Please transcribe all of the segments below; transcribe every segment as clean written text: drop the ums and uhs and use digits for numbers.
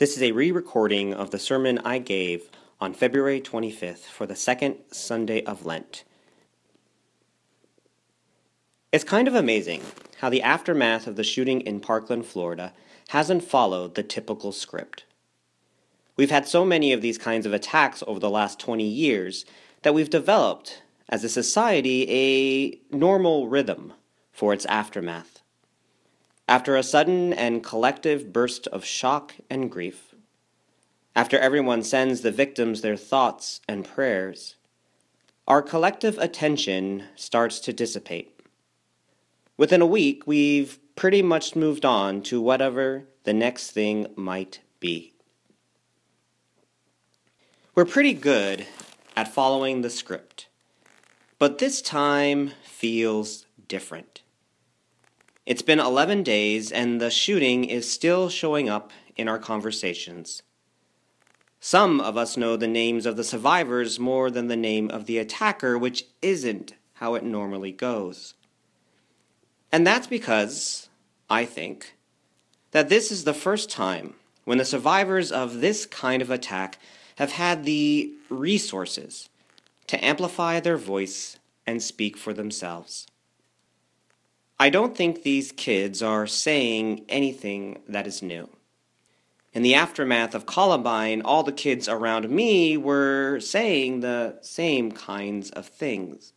This is a re-recording of the sermon I gave on February 25th for the second Sunday of Lent. It's kind of amazing how the aftermath of the shooting in Parkland, Florida, hasn't followed the typical script. We've had so many of these kinds of attacks over the last 20 years that we've developed, as a society, a normal rhythm for its aftermath. After a sudden and collective burst of shock and grief, after everyone sends the victims their thoughts and prayers, our collective attention starts to dissipate. Within a week, we've pretty much moved on to whatever the next thing might be. We're pretty good at following the script, but this time feels different. It's been 11 days, and the shooting is still showing up in our conversations. Some of us know the names of the survivors more than the name of the attacker, which isn't how it normally goes. And that's because, I think, that this is the first time when the survivors of this kind of attack have had the resources to amplify their voice and speak for themselves. I don't think these kids are saying anything that is new. In the aftermath of Columbine, all the kids around me were saying the same kinds of things.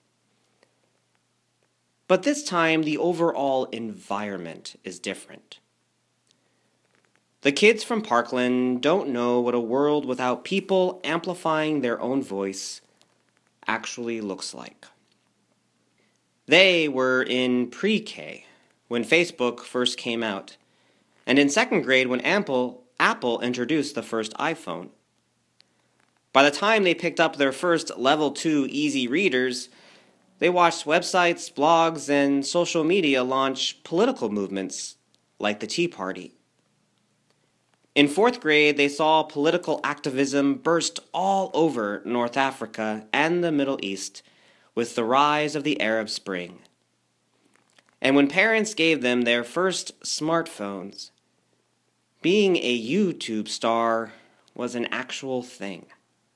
But this time, the overall environment is different. The kids from Parkland don't know what a world without people amplifying their own voice actually looks like. They were in pre-K when Facebook first came out, and in second grade when Apple introduced the first iPhone. By the time they picked up their first Level 2 easy readers, they watched websites, blogs, and social media launch political movements like the Tea Party. In fourth grade, they saw political activism burst all over North Africa and the Middle East with the rise of the Arab Spring. And when parents gave them their first smartphones, being a YouTube star was an actual thing.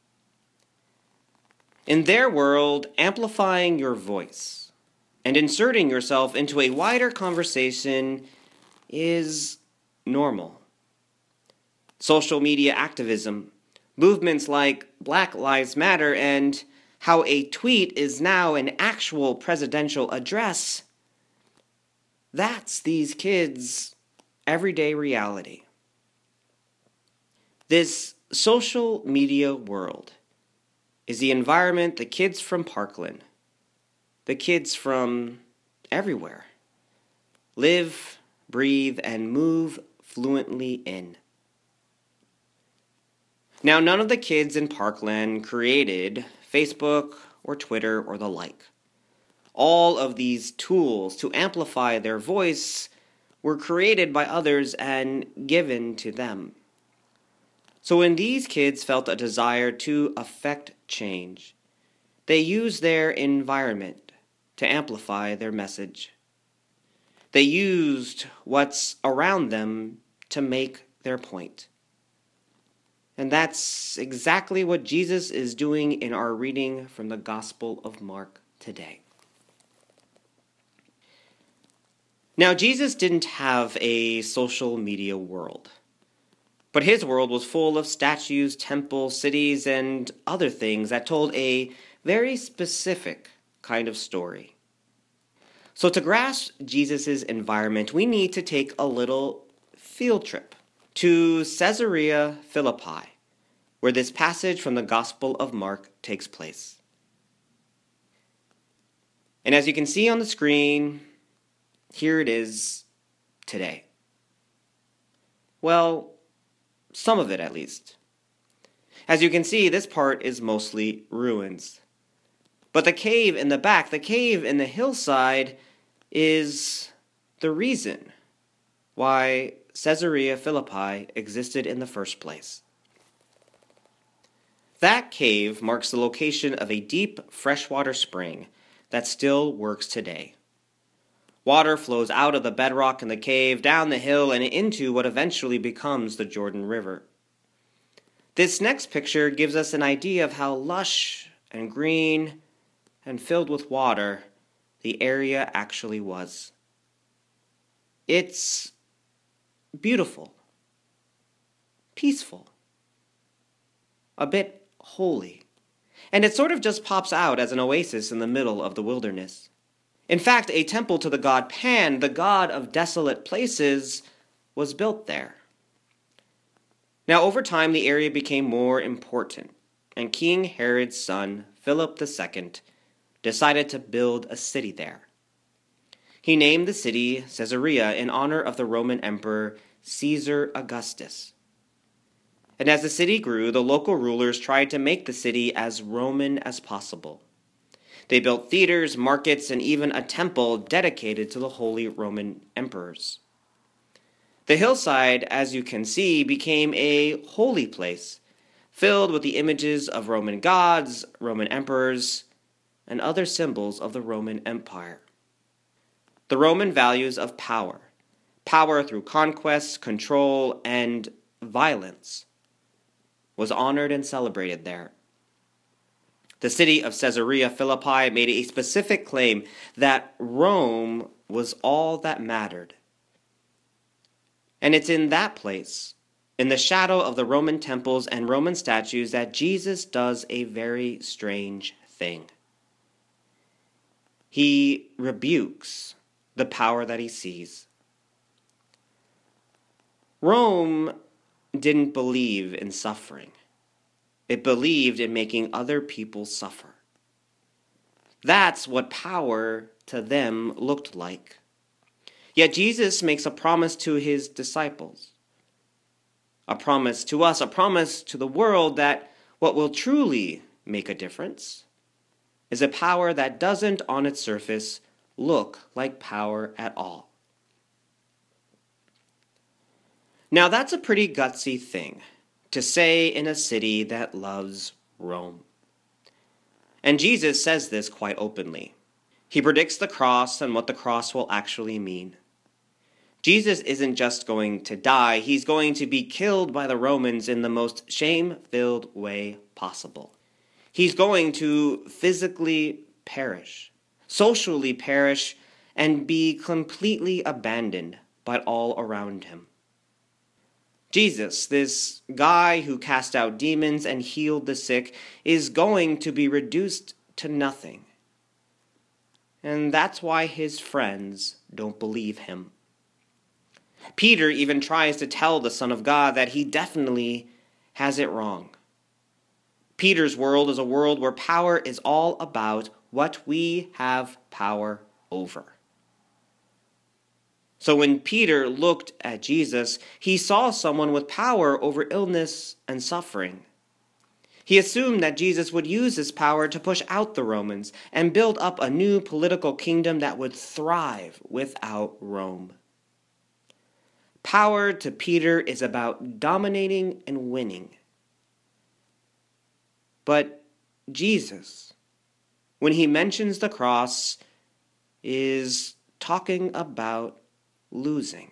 In their world, amplifying your voice and inserting yourself into a wider conversation is normal. Social media activism, movements like Black Lives Matter, and how a tweet is now an actual presidential address, that's these kids' everyday reality. This social media world is the environment the kids from Parkland, the kids from everywhere, live, breathe, and move fluently in. Now, none of the kids in Parkland created Facebook or Twitter or the like. All of these tools to amplify their voice were created by others and given to them. So when these kids felt a desire to affect change, they used their environment to amplify their message. They used what's around them to make their point. And that's exactly what Jesus is doing in our reading from the Gospel of Mark today. Now, Jesus didn't have a social media world, but his world was full of statues, temples, cities, and other things that told a very specific kind of story. So to grasp Jesus' environment, we need to take a little field trip to Caesarea Philippi, where this passage from the Gospel of Mark takes place. And as you can see on the screen, here it is today. Well, some of it at least. As you can see, this part is mostly ruins. But the cave in the back, the cave in the hillside, is the reason why Caesarea Philippi existed in the first place. That cave marks the location of a deep freshwater spring that still works today. Water flows out of the bedrock in the cave, down the hill, and into what eventually becomes the Jordan River. This next picture gives us an idea of how lush and green and filled with water the area actually was. It's beautiful, peaceful, a bit holy, and it sort of just pops out as an oasis in the middle of the wilderness. In fact, a temple to the god Pan, the god of desolate places, was built there. Now, over time, the area became more important, and King Herod's son, Philip II, decided to build a city there. He named the city Caesarea in honor of the Roman Emperor Caesar Augustus. And as the city grew, the local rulers tried to make the city as Roman as possible. They built theaters, markets, and even a temple dedicated to the Holy Roman emperors. The hillside, as you can see, became a holy place, filled with the images of Roman gods, Roman emperors, and other symbols of the Roman Empire. The Roman values of power through conquest, control, and violence, was honored and celebrated there. The city of Caesarea Philippi made a specific claim that Rome was all that mattered. And it's in that place, in the shadow of the Roman temples and Roman statues, that Jesus does a very strange thing. He rebukes the power that he sees. Rome didn't believe in suffering. It believed in making other people suffer. That's what power to them looked like. Yet Jesus makes a promise to his disciples, a promise to us, a promise to the world that what will truly make a difference is a power that doesn't on its surface look like power at all. Now that's a pretty gutsy thing to say in a city that loves Rome. And Jesus says this quite openly. He predicts the cross and what the cross will actually mean. Jesus isn't just going to die, he's going to be killed by the Romans in the most shame-filled way possible. He's going to physically perish, socially perish, and be completely abandoned by all around him. Jesus, this guy who cast out demons and healed the sick, is going to be reduced to nothing. And that's why his friends don't believe him. Peter even tries to tell the Son of God that he definitely has it wrong. Peter's world is a world where power is all about what we have power over. So when Peter looked at Jesus, he saw someone with power over illness and suffering. He assumed that Jesus would use his power to push out the Romans and build up a new political kingdom that would thrive without Rome. Power to Peter is about dominating and winning. But Jesus, when he mentions the cross, is talking about losing.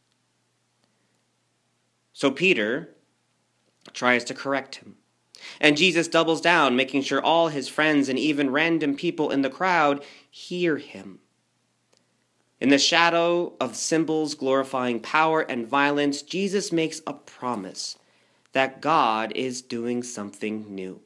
So Peter tries to correct him. And Jesus doubles down, making sure all his friends and even random people in the crowd hear him. In the shadow of symbols glorifying power and violence, Jesus makes a promise that God is doing something new.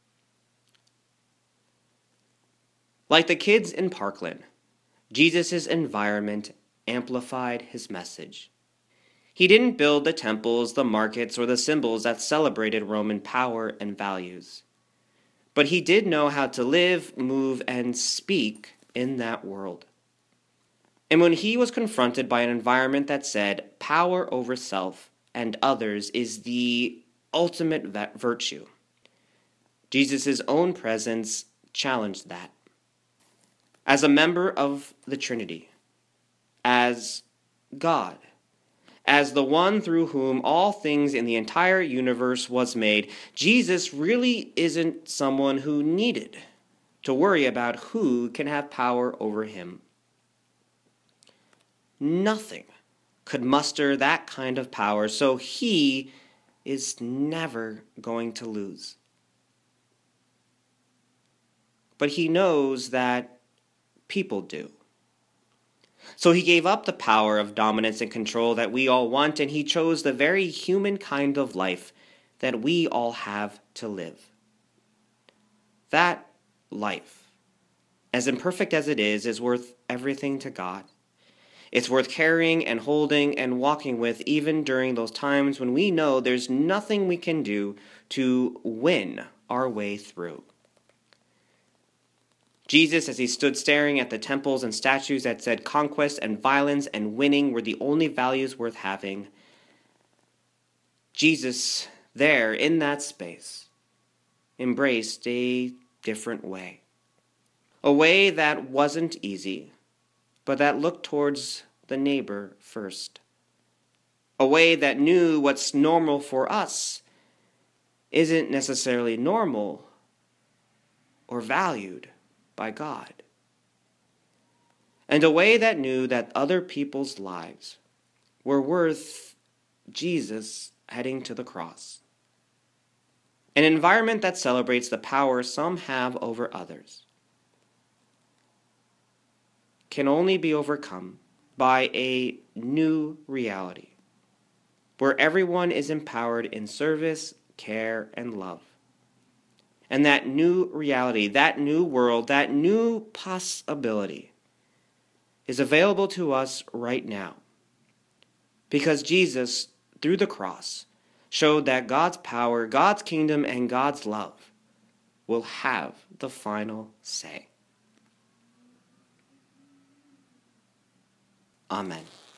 Like the kids in Parkland, Jesus' environment amplified his message. He didn't build the temples, the markets, or the symbols that celebrated Roman power and values. But he did know how to live, move, and speak in that world. And when he was confronted by an environment that said power over self and others is the ultimate virtue, Jesus' own presence challenged that. As a member of the Trinity, as God, as the one through whom all things in the entire universe was made, Jesus really isn't someone who needed to worry about who can have power over him. Nothing could muster that kind of power, so he is never going to lose. But he knows that people do. So he gave up the power of dominance and control that we all want, and he chose the very human kind of life that we all have to live. That life, as imperfect as it is worth everything to God. It's worth carrying and holding and walking with even during those times when we know there's nothing we can do to win our way through. Jesus, as he stood staring at the temples and statues that said conquest and violence and winning were the only values worth having, Jesus, there in that space, embraced a different way. A way that wasn't easy, but that looked towards the neighbor first. A way that knew what's normal for us isn't necessarily normal or valued by God. And a way that knew that other people's lives were worth Jesus heading to the cross. An environment that celebrates the power some have over others can only be overcome by a new reality, where everyone is empowered in service, care, and love. And that new reality, that new world, that new possibility is available to us right now. Because Jesus, through the cross, showed that God's power, God's kingdom, and God's love will have the final say. Amen.